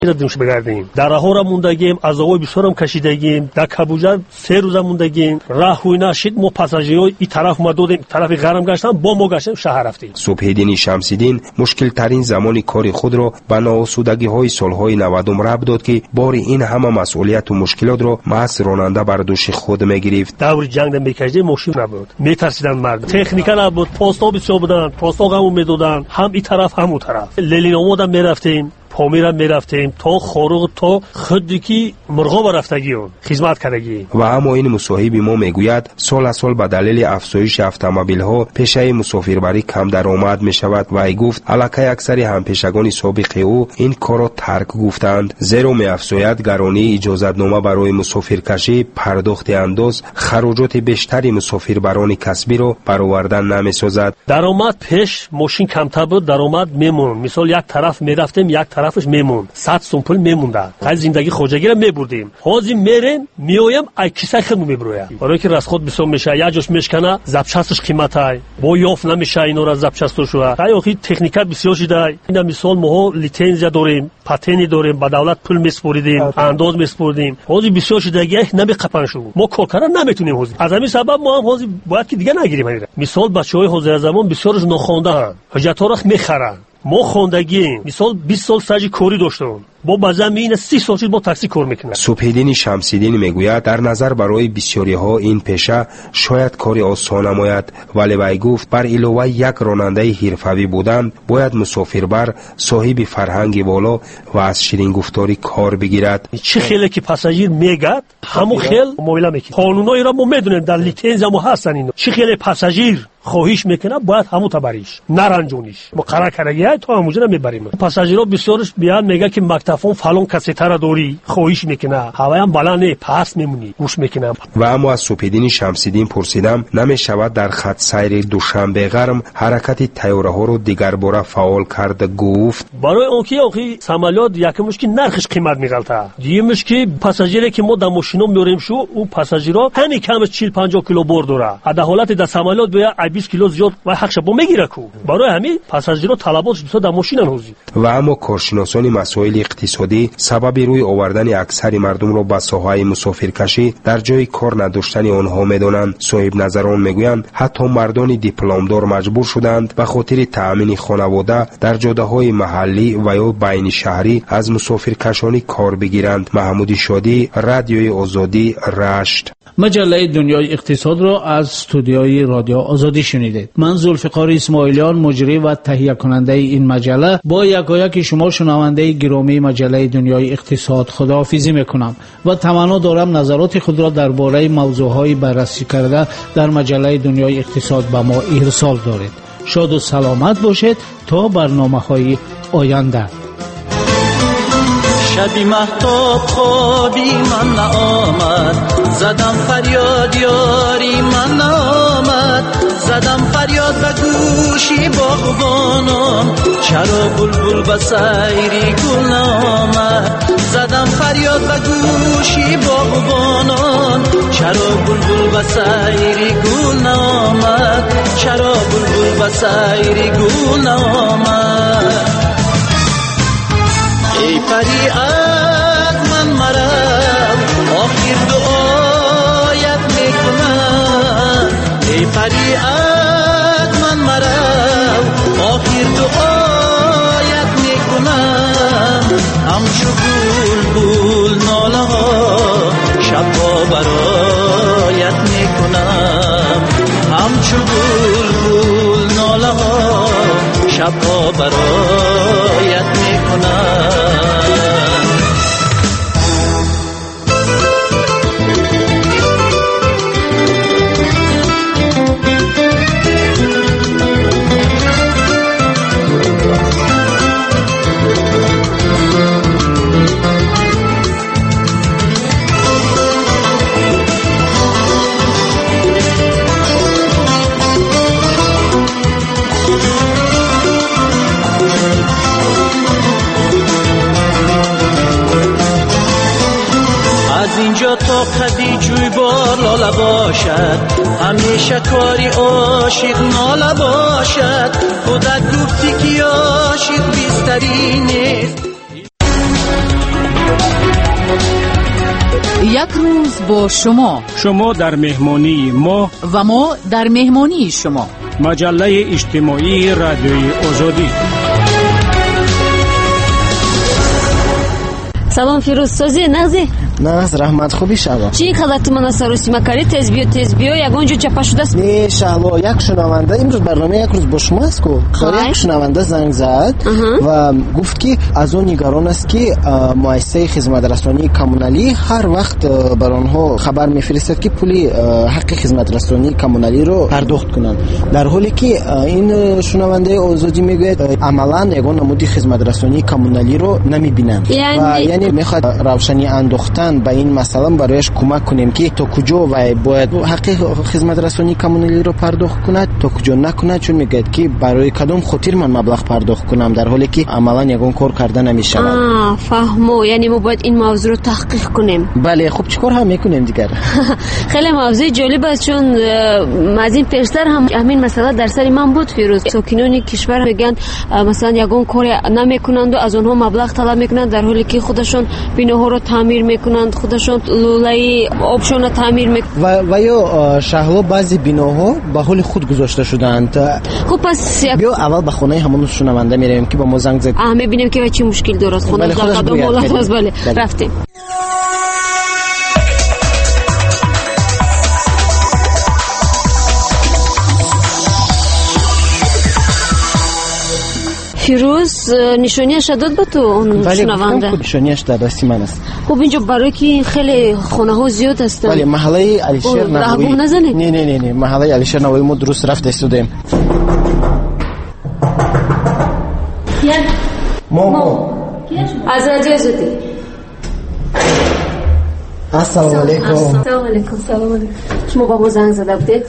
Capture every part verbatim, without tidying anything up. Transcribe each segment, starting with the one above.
دوش بگردیم. در راهو موندگیم، از آوای بسیارم کشیدگیم. در کابوجا سه روز موندگیم. راه وی نشد، ما پاساژیرها این طرف ما دادیم، طرف غرم گشتن، با ما گشتیم شهر رفتیم. صبح‌الدین شمس‌الدین مشکل ترین زمان کار خود را به ناآسودگی‌های سال‌های نودم ربط داد که بار این همه مسئولیت و مشکلات را محض راننده بر دوش خود می‌گرفت. دور جنگ می‌کردیم، ماشین نبود. می‌ترسیدن مرد. تکنیکا نبود، پاستا بسیار بودن، پاستا هم می‌دادن، هم این طرف هم اون طرف. للینامو می‌رفتیم. پامیرم میرفتیم تا خاروق تا خودی که مرغا برفتگیون خدمت کردگی. و اما این مصاحب ما میگوید سال از سال به دلیل افزایش اتومبیل ها پیشه مسافربری کم درآمد می شود و ای گفت الکی اکثر همپیشگان سابق او این کار را ترک گفتند، زیرا می افزاید گرانی اجازت نامه برای مسافرکشی، پرداخت انداز، خراجات بیشتری مسافربران کسبی را برآوردن نمی سازد. درآمد پیش ماشین کمتر بود، درآمد میمون. مثال یک طرف میرفتیم، یک طرفش میمون، صد سوم پول میمونده. از زندگی خوجگی را میبردیم. حاضر میریم میایم ای کیسه خودمو میبرویم. برای که رسخود بسوم میشه، یا جوش میشکنه، زبچستش قیمتای. با یاف نمیشه اینا را زبچستشو. ای اخی تکنیکات بسیار شده. اینا مثال ما لیتنزیا داریم، پاتنی داریم، با دولت پول میسپردیم، انداز میسپردیم. حاضر بسیار شدگی نمی قپن شو. ما کارکرا نمیتونیم حاضر. از همین سبب ما هم حاضر باید که دیگه نگیریم اینا. مثال بچهای حاضر زمان بسیارش ناخوانده هستند. حاجت را میخرن. ما خوندگیم، مثال بیست سال ساجی کوری داشتم. با بازم سی سال با تاکسی کار میکنه. صبح‌الدین شمس‌الدین میگوید در نظر برای بسیاری ها این پیشه شاید کاری آسان نماید، ولی وی گفت بر علاوه یک راننده حرفه‌ای بودن باید مسافربر صاحب فرهنگ بالا و از شیرین گفتاری کار بگیرد. چه خیلی که پاساژیر میگد همون خیل معامله میکنه. قانونایی را ما میدونیم، در لیتنز هم هستن اینا. چه خیلی پاساژیر خواهش میکنه باید همون تبریش نرنجونیش مقرر کردگی تا همونجا میبریم. پاساژیرها بسیارش بیان میگه که مکتفون فلان کسیته را داری، خواهش میکنه، هوایم بلند پس میمونی، گوش میکنم. و اما از صبح‌الدین شمس‌الدین پرسیدم نمیشود در خط سیر دوشنبه غرم حرکت تیاره ها رو دیگر باره فعال کرد. گفت برای اونکی اونکی سمالیات یکمش که نرخش قیمت میغلطه، دیگه‌مش که پاساژیری که ما در ماشینا میاریم شو او پاساژیرها همین کمش چهل پنجاه کیلو بار داره، در حالت در سمالیات بیا بیست کیلو زیاد و حقش با میگیره کو. برای همین پاساژیرها طلباتش بسیار در ماشینن هوزی. و اما کارشناسان مسائل اقتصادی سبب روی آوردن اکثر مردم را به ساحه مسافرکشی در جای کار نداشتن آنها میدانند. صاحب نظران میگویند حتی مردان دیپلمدار مجبور شدند به خاطر تأمین خانواده در جاده‌های محلی و یا بین شهری از مسافرکشانی کار بگیرند. محمود شادی، رادیوی آزادی، رشت. مجله دنیای اقتصاد را از استودیوی رادیو آزادی شنیدید. من ذوالفقار اسماعیلیان مجری و تهیه کننده این مجله با یکایک شما شنونده گرامی مجله دنیای اقتصاد خداحافظی میکنم و تمنا دارم نظرات خود را درباره موضوعهای بررسی کرده در مجله دنیای اقتصاد به ما ارسال دارید. شاد و سلامت باشید تا برنامه‌های آینده. شبی مهتاب خوابی من نآمد، زدم فریاد یاری من نآمد، زدم فریاد به گوشی باغبانم، چرا بلبل به سیری گل نآمد، زدم فریاد به گوشی باغبانم، چرا بلبل به سیری گل نآمد، چرا بلبل به سیری گل نآمد. ای پری از من مرم آخر دعایت میکنم، ای پری از من مرم آخر دعایت میکنم، همچو بلبل ناله ها شبها برایت میکنم، همچو بلبل ناله ها شبها برایت میکنم. اینجا تا قدی جوی بار لاله باشد، همیشه کاری عاشق ناله باشد، خودت گفتی که عاشق بیستری نیست. یک روز با شما، شما در مهمانی ما و ما در مهمانی شما. مجله اجتماعی رادیوی آزادی. سلام فیروز، سازی نغزی؟ نغز رحمت خوبی شما. چی خلات من سروسی مکاری تز بیو تز بیو یگونجو چپا شده است؟ نه شالو، یک شنونده امروز برنامه یک روز با شما است کو. یک شنونده زنگ زد و گفت که از اون نگران است که مؤسسه خدمت رسانی کمونالی هر وقت بر آنها خبر میفرستد که پول حق خدمت رسانی کمونالی رو پرداخت کنند، در حالی که این شنونده آزادی میگوید عملا یگان نمودی خدمت رسانی کمونالی رو نمیبینند و یعنی میخواد روشنی انداختن به این مسئله برایش کمک کنیم که تا کجا و باید حق خدمت رسانی کمونالی رو پرداخت کند، تا کجا نکند، چون میگه که برای کدام خاطر من مبلغ پرداخت کنم، در حالی که عملا یگان کار کرده نمیشه. آه فهمو، یعنی ما باید این موضوع رو تحقیق کنیم. بله خب چیکار هم میکنیم دیگر؟ خیلی موضوع جالب است، چون از این پیشتر هم همین مسئله در سر من بود فیروز. ساکنان کشور میگن مثلا یگان کار نمیکنند و از اونها مبلغ طلب میکنند، در حالی که خودشون بیناها رو تعمیر میکنند، خودشون لوله آبشون رو تعمیر میکنند و, و یا شهلا بعضی بیناها به حال خود گذاشته شدند. خب پس بیا اول به خونه همون شنونده میریم که با ما زنگ زد. آ میبینیم که چه مشکل داره خونه در قدم حالت است. بله رفتیم. فیروز نشانیش داد به تو اون شنونده؟ بله نشانیش در دستی من است. خب اینجا برای که خیلی خانه ها زیاد هستن. بله محله علیشیر نوایی. نه نزنه؟ نه نه نه محله علیشیر نوایی ما درست رفت استودیم. کیا؟ ما ما از رادیو آزادی. السلام علیکم. السلام علیکم. سلام علیکم. شما با ما زنگ زده بودید؟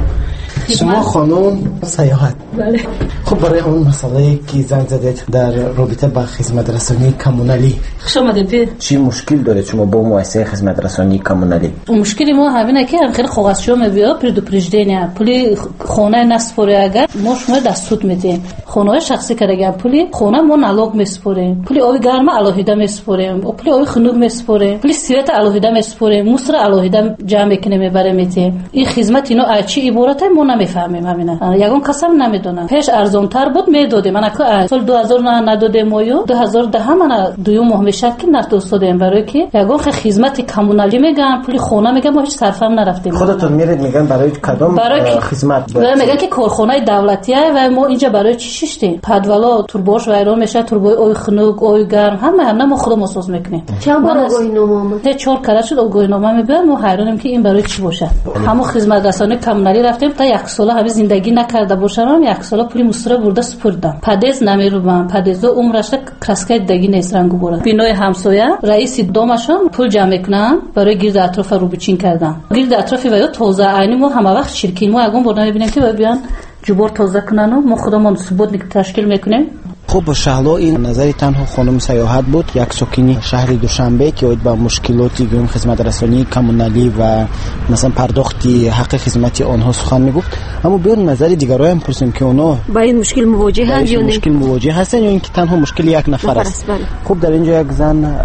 شما خانم سیاحت. بله. خب برای اون مسئله که زنگ زدید در رابطه با خدمت رسانی کمونالی خوش آمدید. چی مشکل دارید شما با مؤسسه خدمت رسانی کمونالی؟ مشکلی ما همینه که خیلی خواسته میبیا предупреждение پولی خونه نسپره، اگر ما شما دستور میدیم خونه شخصی کردگان پولی خونه ما نالوگ میسپریم، پولی آب گرم الهیده میسپریم، پولی آب خنک میسپریم، پولی سویت الهیده میسپریم، مصر الهیده جمع میکنیم میبریم میتیم. این خدمت اینو اچی عبارته ما نمیفهمیم. همینه یگان قسم نمیدونم. پیش ارزان تر بود میدادیم. من اگه سال دو هزار نه ندادیم مایو دو هزار ده من دوم ماه میشد که ندادیم، برای که یگان خدمت کمونالی میگن پولی خونه میگن ما هیچ صرف هم نرفتیم. خودتون میرید میگن برای کدام خدمت؟ برای میگن که کارخانه دولتیه و ما اینجا برای چی ششتیم؟ پدوالا تورباش وایران میشه، توربای اوی خنک اوی گرم همه همه ما خودمون ساز میکنیم. چند بار آگاهی نامه اومد؟ چهار کاره شد آگاهی نامه میبرن. ما حیرانیم که این برای چی باشه. همون خدمت رسانی کمونالی رفتیم تا یک سال همه زندگی نکرده باشم، یک سال پولی مصرف برده سپردم. پدیز نمیروم، پدیز عمرش کراسکای دگی نیست رنگو برد. بینای همسایه رئیس دومشون پول جمع میکنن برای گرد اطراف رو بچین کردن. گرد اطرافی و یا تازه عینی ما همه وقت شرکین ما اگون برد میبینیم که بیان جبر تازه کنن و ما خودمون ثبوت تشکیل میکنیم. خب شهلا این نظر تنها خانم سیاحت بود، یک ساکنی شهر دوشنبه که اوید با مشکلاتی گرم خدمت رسانی کمونالی و مثلا پرداختی حق خدمت آنها سخن میگفت. اما بیان نظر دیگرای هم پرسیم که اونا با این مشکل مواجه هستند یا نه؟ مشکل مواجه هستن یا اینکه تنها مشکل یک نفر است. خب در اینجا یک زن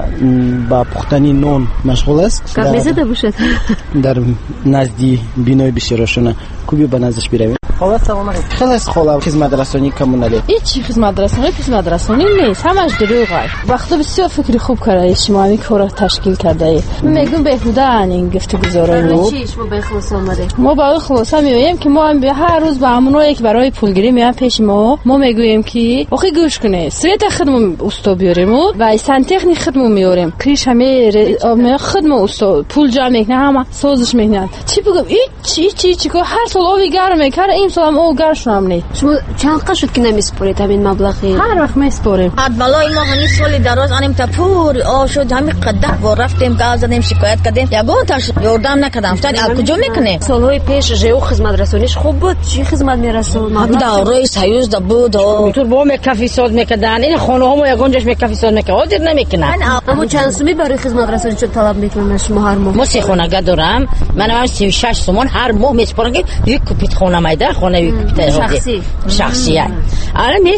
با پختن نون مشغول است. کار میزده باشد. در نزدی بینای بشیراشونه کوبی به نزدش برویم. خاله سلام علیکم. خلاص خاله خدمت رسانی کمونالی. هیچ خدمت رسانی خدمت رسانی نیست، همش دروغه. وقتا بسیار فکر خوب کردی شما همین کارا تشکیل کرده. میگم بهوده این گفتگوزارای ما. چی شما به خلاص اومده؟ ما به خلاص میگیم که ما هم به هر روز با همونایی که برای پولگیری میان پیش ما، ما میگوییم که آخه گوش کنه. سریت خدمت اوستا بیاریم و سنتخنی خدمت میاریم. کریش همه خدمت اوستا پول جمع میکنه، همه سازش میکنن. چی بگم این چی چی چی که هر سال آبی گرم میکنه، این سال هم او گرم شدم نه. شما چند قش شد که نمیسپرید همین مبلغی؟ هر وقت میسپریم. بعد بالای ما همین سال دراز انیم تا پور آ شد همین قده و رفتیم گاز زدیم شکایت کردیم یگون تاش یوردم نکردم افتاد ال کجا میکنه. سالهای پیش جو خدمت رسانیش خوب بود. چی خدمت میرسون؟ هم دورای سیوز دا بود و تو با مکافی ساز میکردن. این خانه ها مو یگونجش مکافی ساز میکنه حاضر نمیکنن. اما چند سومی برای خدمت رسانی چه طلب میکنن شما هر ماه؟ ما سه خانه دارم. منم سی و شش تومان هر ماه میسپارم که یک کوپیت خانه میده خانه یک کوپیت شخصی شخصیه. الان میسپاری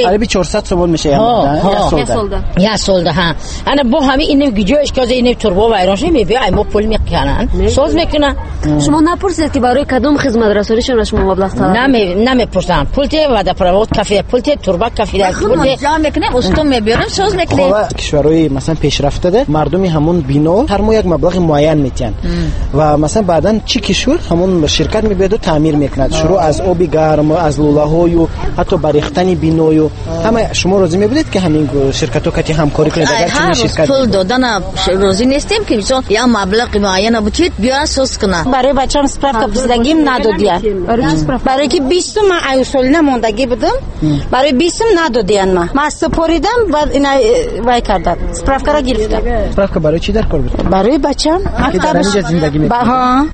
عربی چهارصد سوال میشه یا یا سولده یا سولده ها انا با همین اینو گیجوش که اینو توربو وایرانش میبیای ما پول میکنن سوز میکنن. شما نپرسید که برای کدوم خدمت رسانی شما شما مبلغ طلب نمی نمیپرسن پول ته و دپروت کافی پول ته توربا کافی در پول ته میکنه استون میبرن سوز میکنه. کشورهای مثلا پیشرفته ده مردمی همون بینو هر مو یک مبلغ معین میتن و مثلا بعدن چی کشور همون شرکت میبید و تعمیر میکند شروع از آب گرم از لوله و حتی بریختن بینو و همه شما روزی میبینید که همین شرکت ها کتی همکاری کنید اگر چنین شرکت پول دادن روزی نیستیم که مثلا یا مبلغ معین بودید بیا سوز کنه. برای بچه‌م سپرافکا بزدگیم ندادین برای که بیست من ایوسول نموندگی بودم برای بیست ندادین ما ما سپوریدم بعد اینا وای کردم سپرافکا را گرفتم. سپرافکا برای چی در کار بود؟ برای بچه‌م که در اینجا زندگی میکنه. ها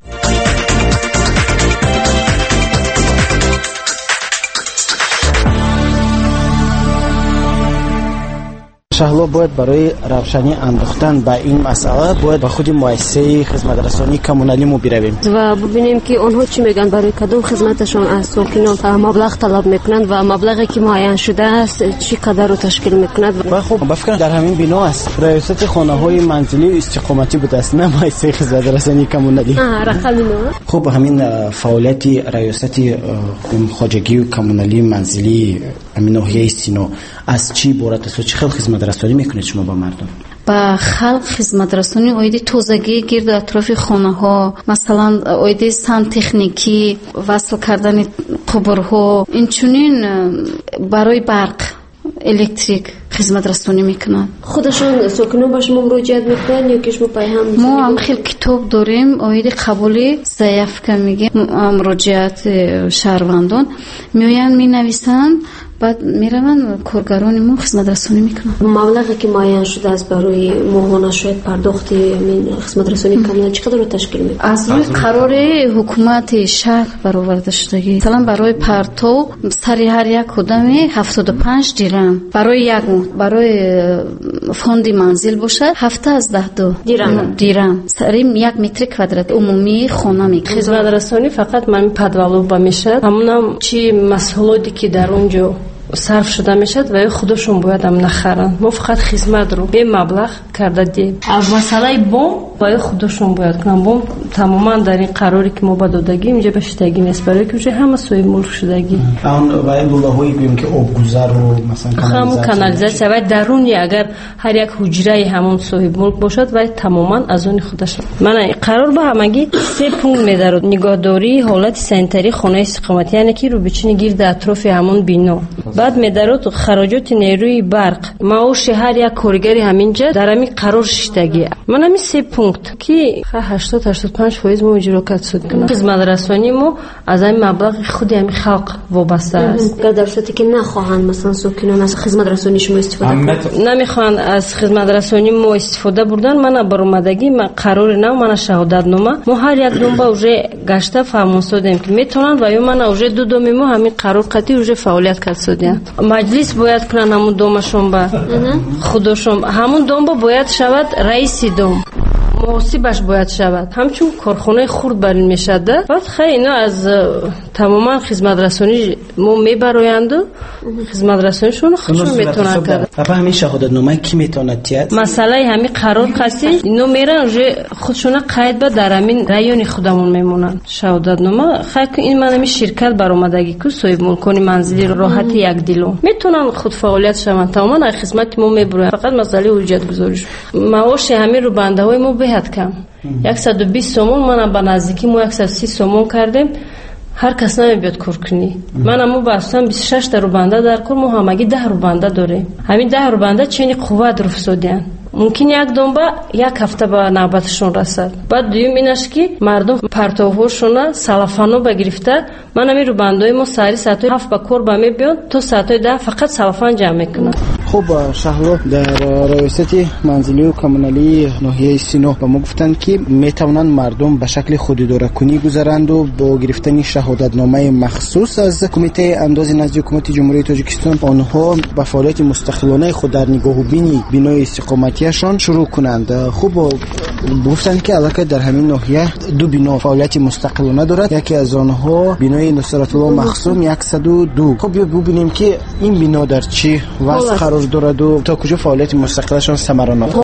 شهلا باید برای روشنی انداختن به این مسئله باید با خود مؤسسه خدمت رسانی کمونالی مو برویم و ببینیم که اونها چی میگن برای کدوم خدمتشون از ساکنان مبلغ طلب میکنند و مبلغی که معین شده است چی قدر رو تشکیل میکند. و خب با فکر در همین بنا است ریاست خانه های منزلی استقامتی بوده است نه مؤسسه خدمت رسانی کمونالی. آه رقمی نه. خب همین فعالیت ریاست خواجگی و کمونالی منزلی امین ناحیه سینو از چی عبارت است و چه خیلی خدمت رسانی میکنید شما با مردم؟ با خلق خدمت رسانی اویدی توزگی گرد اطراف خانه ها مثلا اویدی سان تکنیکی وصل کردن قبرها اینچنین برای برق الکتریک خدمت رسانی میکنن. خودشون ساکنان با شما مراجعت میکنن یا که شما پیام میزنید؟ ما هم خیلی کتاب داریم اویدی قبولی ضعیف که میگه مراجعت شهروندان میوین مینویسن بعد میرون کارگران ما خدمت رسانی میکنن. مبلغی که معین شده است برای ماهانه شاید پرداخت همین خدمت رسانی کمونالی چقدر رو تشکیل میکنه؟ از روی قرار حکومت شهر برآورده شدگی مثلا برای پرتو سری هر یک کدامی هفتاد و پنج دیرم برای یک برای فوند منزل باشه هفته از ده دو دیرم دیرم سری یک متر کوادرات عمومی خانه میکنه. خدمت رسانی فقط من پدوالو با میشه همونم چی مسئولیتی که در اونجا صرف شده میشد و خودشون باید هم نخرن. ما فقط خدمت رو به مبلغ کرده دیم. از مسئله بوم باید خودشون باید کنن. بوم تماما در این قراری که ما با دادگی اینجا بشتگی نیست برای که اونجا همه سوی ملک شدگی. اون باید لوله‌هایی بگیم که آبگذر و مثلا همون کانالیزاسیون و درونی اگر هر یک حجره همون صاحب ملک باشد و تماما از اون خودش. من این قرار با همگی سه پونکت میدارد. نگهداری حالت سنتری خانه استقامتی یعنی که رو بچینی گرد اطراف همون بینو. بعد میدارد خراجات نیروی برق معاش هر یک کارگری همینجا در همین قرار شدگی. من همین سه پونکت که هشتاد تا هشتاد و پنج درصد ما اجرا کرد شد کنه. خدمت رسانی ما از این مبلغ خود همین خلق وابسته است. در صورتی که نخواهند مثلا ساکنان از خدمت رسانی شما استفاده کنند نمیخوان از خدمت رسانی ما استفاده بردن من برآمدگی من قرار نه من شهادت نامه ما هر یک دنبا اوجه گشته فهمون شدیم که میتونن و یا من اوجه دو دومی ما همین قرار قطعی اوجه فعالیت کرد شدیم. مجلس باید کنن همون دومشون با خودشون همون دوم با باید شود رئیس دوم محاسبش باید شود همچون کارخانه خرد برین میشده بعد خیلی اینا از تماما خدمت رسانی ما میبرایند و خدمت رسانیشون خودشون میتونن کرد. اپا همین شهادت نامه کی میتونه تیاد؟ مسئله همین قرار خاصی اینو میرن خودشون قید به در همین رایون خودمون میمونن. شهادت نامه خیلی این من همین شرکت برآمدگی که صاحب ملکانی منزلی راحتی یک دیلو میتونن خود فعالیت شون تماما خدمت ما میبرن فقط مسئله حجت گذاریش معاش همین رو بنده های ما بهت کم صد و بیست سومون من با نزدیکی ما صد و سی سومون کردیم هر کس نمیاد کار کنی. من امو باستم بیست و شش تا رو بنده در کار ما همگی ده رو بنده داریم. همین ده رو بنده چنین قوت رفسودین. ممکن یک دنبا یک هفته با نوبتشون رسد. بعد دویم اینش که مردم پرتوهاشون سلفانو بگرفته من همین رو بندای ما سری ساعت هفت با کار با می بیان تو ساعت ده فقط سلفان جمع میکنن. خب شهلا در ریاست منزلی و کمونالی ناحیه سینو با ما گفتن که میتونن مردم به شکل خودداری کنی گذرند و با گرفتن شهادت نامه مخصوص از کمیته اندازه نزد حکومت جمهوری تاجیکستان آنها به فعالیت مستقلانه خود در نگاه و بینی بینای استقامتیشان شروع کنند. خب گفتن که البته در همین ناحیه دو بنا فعالیت مستقلانه دارد. یکی از آنها بنای نصرت الله مخزوم صد و دو. خب ببینیم که این بنا در چه وضع قرار دارد و تا کجا فعالیت مستقلشان ثمرانه.